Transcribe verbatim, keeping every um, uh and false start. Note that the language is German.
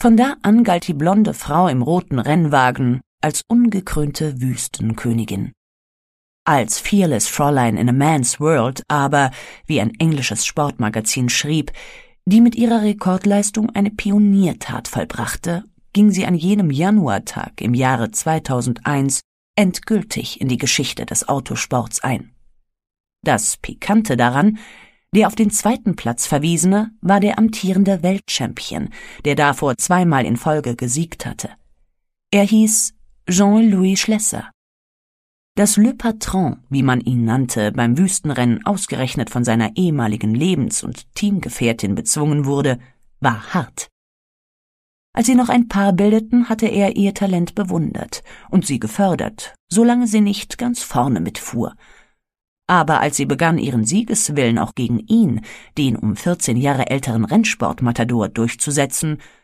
Von da an galt die blonde Frau im roten Rennwagen als ungekrönte Wüstenkönigin. Als Fearless Fräulein in a Man's World aber, wie ein englisches Sportmagazin schrieb, die mit ihrer Rekordleistung eine Pioniertat vollbrachte, ging sie an jenem Januartag im Jahre zweitausendeins endgültig in die Geschichte des Autosports ein. Das Pikante daran: Der auf den zweiten Platz Verwiesene war der amtierende Weltchampion, der davor zweimal in Folge gesiegt hatte. Er hieß Jean-Louis Schlesser. Dass Le Patron, wie man ihn nannte, beim Wüstenrennen ausgerechnet von seiner ehemaligen Lebens- und Teamgefährtin bezwungen wurde, war hart. Als sie noch ein Paar bildeten, hatte er ihr Talent bewundert und sie gefördert, solange sie nicht ganz vorne mitfuhr. Aber als sie begann, ihren Siegeswillen auch gegen ihn, den um vierzehn Jahre älteren Rennsportmatador, durchzusetzen,